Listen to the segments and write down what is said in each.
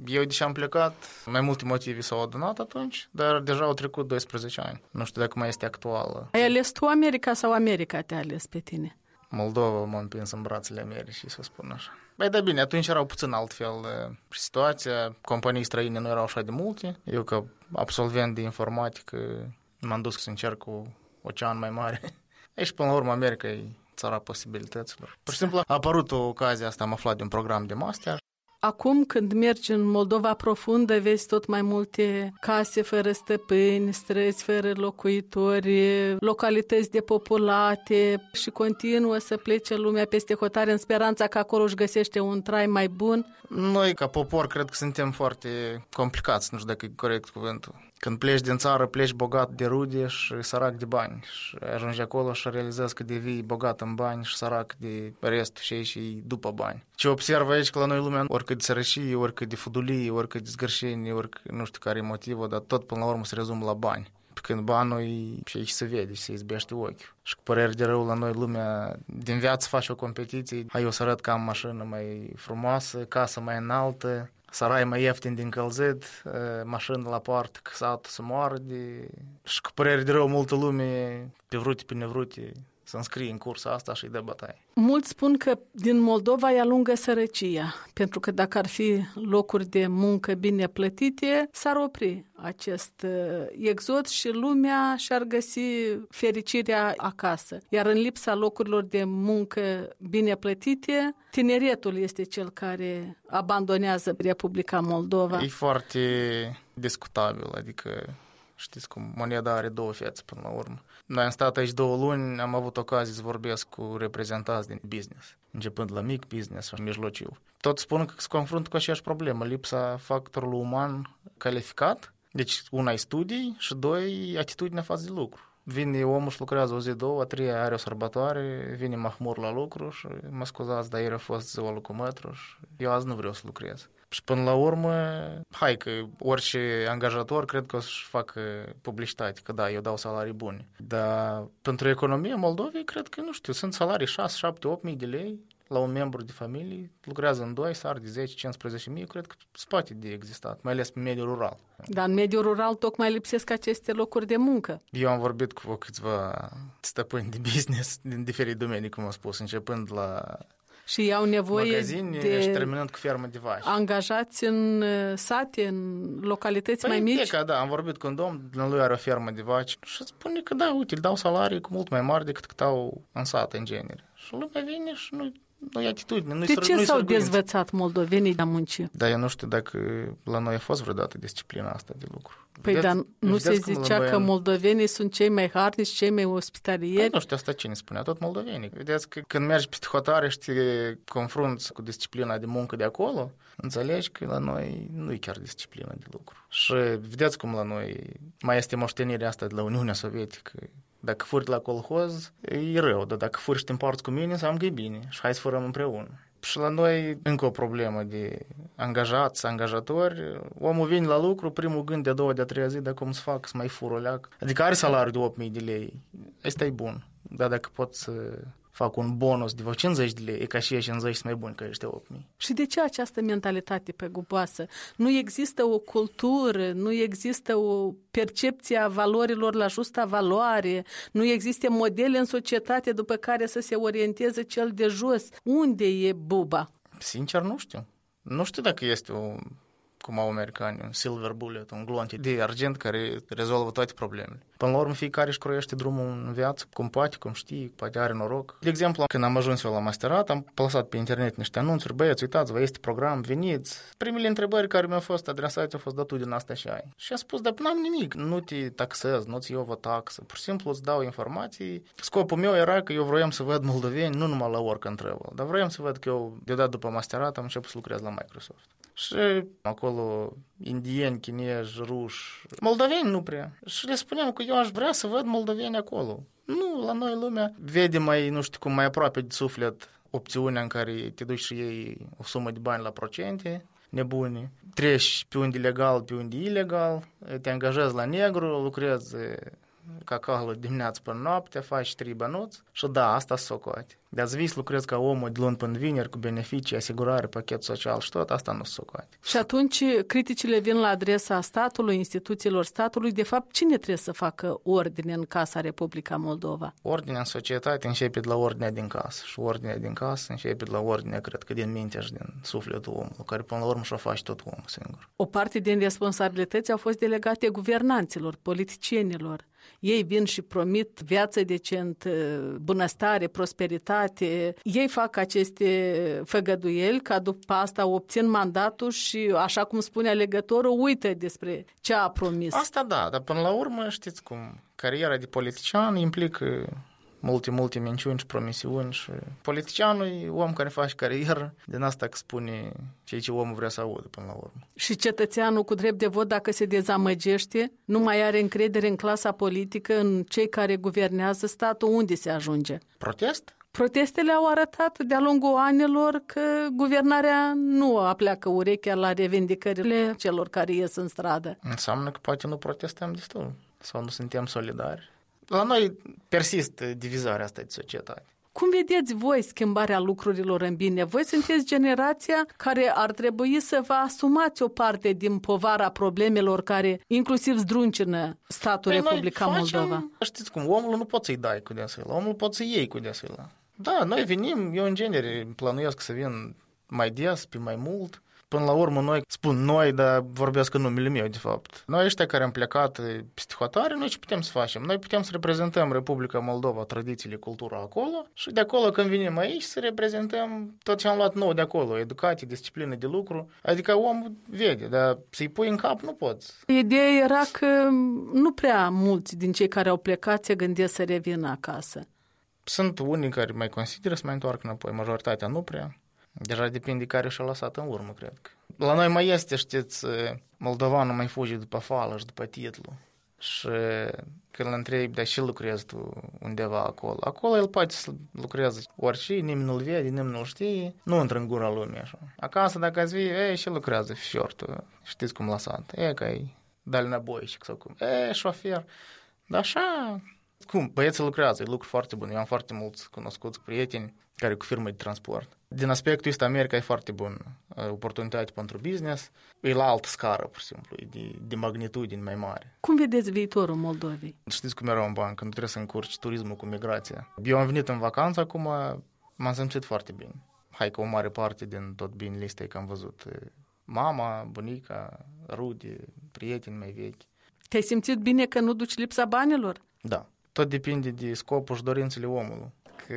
Eu, deși am plecat, mai multe motive s-au adunat atunci, dar deja au trecut 12 ani. Nu știu dacă mai este actuală. Ai ales tu America sau America te-a ales pe tine? Moldova m-a împins în brațele Americii, să spun așa. Băi, da bine, atunci erau puțin altfel situația, companii străine nu erau așa de multe. Eu, ca absolvent de informatică, m-am dus să încerc cu ocean mai mare. Aici, până la urmă, America e țara posibilităților. Pur și simplu a apărut o ocazie asta, am aflat de un program de master. Acum, când mergi în Moldova profundă, vezi tot mai multe case fără stăpâni, străzi fără locuitori, localități depopulate și continuă să plece lumea peste hotare în speranța că acolo își găsește un trai mai bun. Noi, ca popor, cred că suntem foarte complicați, nu știu dacă e corect cuvântul. Când pleci din țară, pleci bogat de rude și sărac de bani. Și ajungi acolo și realizezi că devii bogat în bani și sărac de restul și după bani. Ce observ aici că la noi lumea, oricât de sărășie, oricât de fudulie, oricât de zgârșenie, oricât nu știu care e motivul, dar tot până la urmă se rezumă la bani. Pe când banul și aici se vede și se izbește ochiul. Și cu păreri de rău la noi lumea, din viață face o competiție. Hai eu să arăt că am mașină mai frumoasă, casă mai înaltă, sarai mai ieftin din călzit, mașină la poartă, că satul se moară Și cu păreri de rău multă lume, pe vrute, pe nevrute, să înscrie în cursa asta și îi dă bătaie. Mulți spun că din Moldova e alungă sărăcia, pentru că dacă ar fi locuri de muncă bine plătite, s-ar opri acest exod și lumea și-ar găsi fericirea acasă. Iar în lipsa locurilor de muncă bine plătite, tineretul este cel care abandonează Republica Moldova. E foarte discutabil, adică știți cum moneda are două fețe până la urmă. Noi am stat aici 2 luni, am avut ocazie să vorbesc cu reprezentanți din business, începând la mic business și mijlociu. Tot spun că se confruntă cu aceeași problemă, lipsa factorului uman calificat. Deci, una e studii și 2, atitudinea față de lucru. Vine omul și lucrează o zi, 2, a 3 are o sărbătoare, vine mahmur la lucru și mă scuzați, dar ieri a fost ziua lui Cumetru și eu azi nu vreau să lucrez. Și până la urmă, hai că orice angajator cred că o să-și facă publicitate, că da, eu dau salarii bune. Dar pentru economia Moldovei, cred că, nu știu, sunt salarii 6, 7, 8 mii de lei la un membru de familie, lucrează în 2, sar de 10, 15 mii, cred că se poate de existat, mai ales pe mediul rural. Dar în mediul rural tocmai lipsesc aceste locuri de muncă. Eu am vorbit cu câțiva stăpâni de business din diferite domenii, cum am spus, începând la și au nevoie magazine de și terminând cu fermă de vaci. Angajați în sate, în localități mai mici? Că, da, am vorbit cu un domn, lui are o fermă de vaci și spune că da, uite, îl dau salarii cu mult mai mari decât cât au în sat, în genere. Și lumea vine și nu-i atitudine. De ce s-au dezvățat moldovenii de munci? Da, eu nu știu dacă la noi a fost vreodată disciplina asta de lucru. Păi, dar nu se zicea că moldovenii sunt cei mai harnici, cei mai ospitalieri? Păi, nu știu, asta cine spunea, tot moldovenii. Vedeți că când mergi peste hotare și te confrunți cu disciplina de muncă de acolo, înțelegi că la noi nu e chiar disciplina de lucru. Și vedeți cum la noi mai este moștenirea asta de la Uniunea Sovietică. Dacă furi la colhoz, e rău, dar dacă furi și te împarți cu mine, înseamnă că e bine și hai să furăm împreună. Și la noi încă o problemă de angajați, angajatori. Omul vine la lucru, primul gând de 2, de 3 zi, de cum să fac, să mai fur o leac. Adică are salariu de 8.000 de lei. Asta e bun. Dar dacă pot să fac un bonus de 50 de lei, e ca și 50 mai bun că ești 8.000. Și de ce această mentalitate păguboasă? Nu există o cultură, nu există o percepție a valorilor la justa valoare, nu există modele în societate după care să se orienteze cel de jos. Unde e buba? Sincer, nu știu. Nu știu dacă este cum au americani, un silver bullet, un glonț de argint care rezolvă toate problemele. Până la urmă, fiecare își croiește drumul în viață, cum poate, cum știe, poate are noroc. De exemplu, când am ajuns eu la masterat, am plasat pe internet niște anunțuri, băieți, uitați-vă, este program, veniți. Primele întrebări care mi-au fost adresate au fost, da, tu din asta și ai. Și a spus, dar n-am nimic, nu te taxez, nu-ți iau o taxă, pur și simplu îți dau informații. Scopul meu era că eu vroiam să văd moldoveni, nu numai la work and travel, dar vroiam să văd că eu, deodată după masterat, am început să lucrez la Microsoft. Și acolo indieni, chinezi, ruși, moldoveni nu prea. Și le spuneam că eu aș vrea să văd moldoveni acolo. Nu, la noi lumea vede mai, nu știu cum, mai aproape de suflet opțiunea în care te duci și iei o sumă de bani la procente nebune, treci pe unde legal, pe unde ilegal, te angajezi la negru, lucrezi cacaul dimineața până noapte, faci 3 bănuți și da, asta se socoate. De-ați vis lucrezi ca omul de luni până vineri cu beneficii, asigurare, pachet social și tot, asta nu se socoate. Și atunci criticile vin la adresa statului, instituțiilor statului. De fapt, cine trebuie să facă ordine în Casa Republica Moldova? Ordinea în societate începe de la ordinea din casă și ordinea din casă începe de la ordinea, cred că din mintea și din sufletul omului, care până la urmă și-o face tot omul singur. O parte din responsabilități au fost delegate guvernanților, politicienilor. Ei vin și promit viață decentă, bunăstare, prosperitate. Ei fac aceste făgăduieli ca după asta obțin mandatul și, așa cum spune alegătorul, uită despre ce a promis. Asta da, dar până la urmă știți cum, cariera de politician implică multe minciuni și promisiuni și politicianul e om care face carieră, din asta că spune ceea ce omul vrea să audă până la urmă. Și cetățeanul cu drept de vot, dacă se dezamăgește, nu mai are încredere în clasa politică, în cei care guvernează statul, unde se ajunge? Protest? Protestele au arătat de-a lungul anilor că guvernarea nu apleacă urechea la revendicările celor care ies în stradă. Înseamnă că poate nu protestăm destul sau nu suntem solidari. La noi persistă divizarea asta de societate. Cum vedeți voi schimbarea lucrurilor în bine? Voi sunteți generația care ar trebui să vă asumați o parte din povara problemelor care inclusiv zdruncină statul Republica Moldova. Știți cum, omul nu poți să-i dai cu deasăila, omul poți să iei cu deasăila. Da, noi venim, eu în genere plănuiesc să vin mai des, pe mai mult. Până la urmă, noi, spun noi, dar vorbesc în numele meu, de fapt. Noi ăștia care am plecat peste hotare, noi ce putem să facem? Noi putem să reprezentăm Republica Moldova, tradițiile, cultura acolo și de acolo când venim aici să reprezentăm tot ce am luat nou de acolo, educație, disciplină de lucru. Adică omul vede, dar să-i pui în cap nu poți. Ideea era că nu prea mulți din cei care au plecat se gândesc să revină acasă. Sunt unii care mai consideră să mai întoarcă înapoi, majoritatea nu prea. Deja depinde care și-a lăsat în urmă, cred că. La noi mai este, știți, moldovanul mai fuge după fală și după titlu. Și când îl întrebi, dar și lucrezi tu undeva acolo? Acolo el poate să lucreze orice, nimeni nu-l vede, nimeni nu-l știe, nu intră în gura lumii așa. Acasă, dacă ați vii, și lucrează fișortul, știți cum lăsat, că-i dalnaboișic sau cum, șofer. Dar așa, cum, băieții lucrează, e lucru foarte bun. Eu am foarte mulți cunoscuți prieteni care cu firme de transport. Din aspectul ăsta, America e foarte bun. Oportunitate pentru business. E la altă scară, pur și simplu. E de magnitudine mai mare. Cum vedeți viitorul Moldovei? Știți cum era în bancă, când trebuie să încurci turismul cu migrația. Eu am venit în vacanță, acum m-am simțit foarte bine. Hai că o mare parte din tot binele ăsta e că am văzut mama, bunica, rude, prieteni mai vechi. Te-ai simțit bine că nu duci lipsa banilor? Da. Tot depinde de scopul și dorințele omului. Că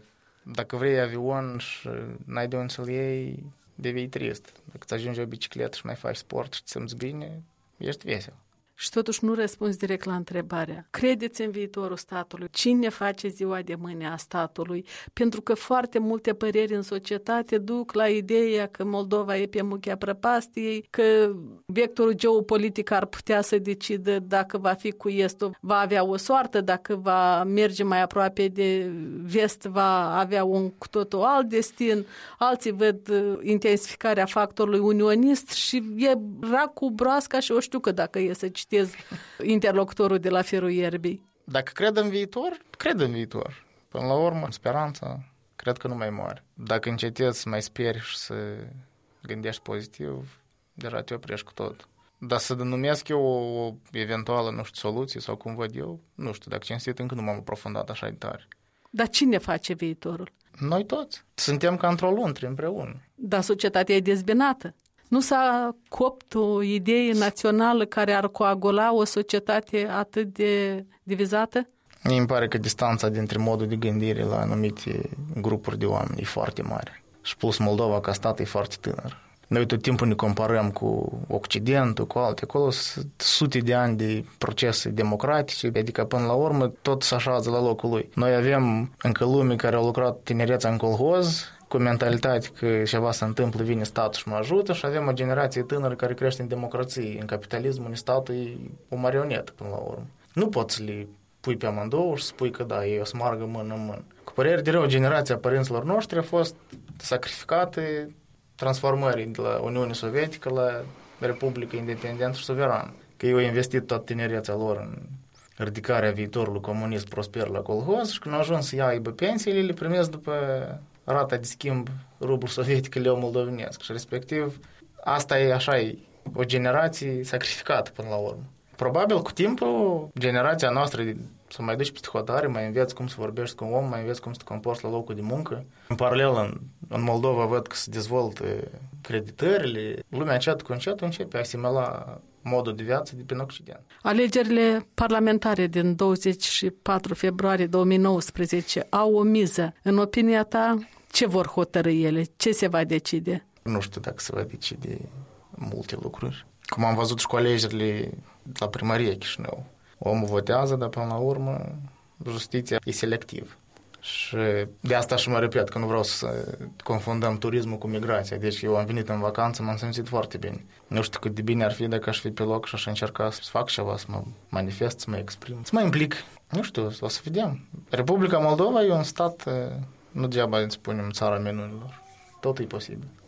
dacă vrei avion și n-ai de unde să-l iei, devii trist. Dacă îți ajungi o bicicletă și mai faci sport și te simți bine, ești vesel. Și totuși nu răspunzi direct la întrebarea. Credeți în viitorul statului? Cine face ziua de mâine a statului? Pentru că foarte multe păreri în societate duc la ideea că Moldova e pe muchea prăpastiei, că vectorul geopolitic ar putea să decidă dacă va fi cu estul, va avea o soartă, dacă va merge mai aproape de vest, va avea un cu totul alt destin. Alții văd intensificarea factorului unionist și e racul broasca și o știu că dacă e să citez interlocutorul de la Firul Ierbii. Dacă cred în viitor, cred în viitor. Până la urmă, speranța, cred că nu mai moare. Dacă încetezi să mai speri și să gândești pozitiv, deja te oprești cu tot. Dar să denumesc eu o eventuală, nu știu, soluție sau cum văd eu, nu știu, dacă cinstit încă nu m-am aprofundat așa de tare. Dar cine face viitorul? Noi toți. Suntem ca într-o luntre împreună. Dar societatea e dezbinată. Nu s-a copt o idee națională care ar coagula o societate atât de divizată? Mie îmi pare că distanța dintre modul de gândire la anumite grupuri de oameni e foarte mare. Și plus Moldova ca stat e foarte tânăr. Noi tot timpul ne comparăm cu Occidentul, cu alte. Acolo sunt sute de ani de procese democratice, adică până la urmă tot se așează la locul lui. Noi avem încă lume care au lucrat tinereța în colhoz, cu mentalitate că ceva se întâmplă, vine statul și mă ajută, și avem o generație tânără care crește în democrație. În capitalism, în statul e o marionetă până la urmă. Nu poți să le pui pe amândouă și spui că da, ei o să meargă mână în mână. Cu părere de rău, generația părinților noștri a fost sacrificată transformării de la Uniunea Sovietică la Republică Independentă și Suverană. Că ei au investit tot tinerețea lor în ridicarea viitorului comunist prosper la colhoz și când au ajuns să ia aibă pensiile, le primesc după rata de schimb rublu sovietic leu moldovenesc și respectiv asta e așa, e o generație sacrificată până la urmă. Probabil cu timpul generația noastră să mai duci peste hotare, mai înveți cum să vorbești cu un om, mai înveți cum să te comporți la locul de muncă. În paralel, în Moldova văd că se dezvoltă creditările. Lumea încet cu încet începe a asimila modul de viață de prin Occident. Alegerile parlamentare din 24 februarie 2019 au o miză. În opinia ta, ce vor hotărâi ele? Ce se va decide? Nu știu dacă se va decide multe lucruri. Cum am văzut și cu alegerile la primărie Chișinău. Omul votează, dar până la urmă justiția e selectiv. Și de asta și mă repet că nu vreau să confundăm turismul cu migrația. Deci eu am venit în vacanță, m-am simțit foarte bine. Nu știu cât de bine ar fi dacă aș fi pe loc și aș încerca să fac ceva, să mă manifest, să mă exprim, să mă implic. Nu știu, o să vedem. Republica Moldova e un stat, nu degeaba îți spunem țara minunilor. Tot e posibil.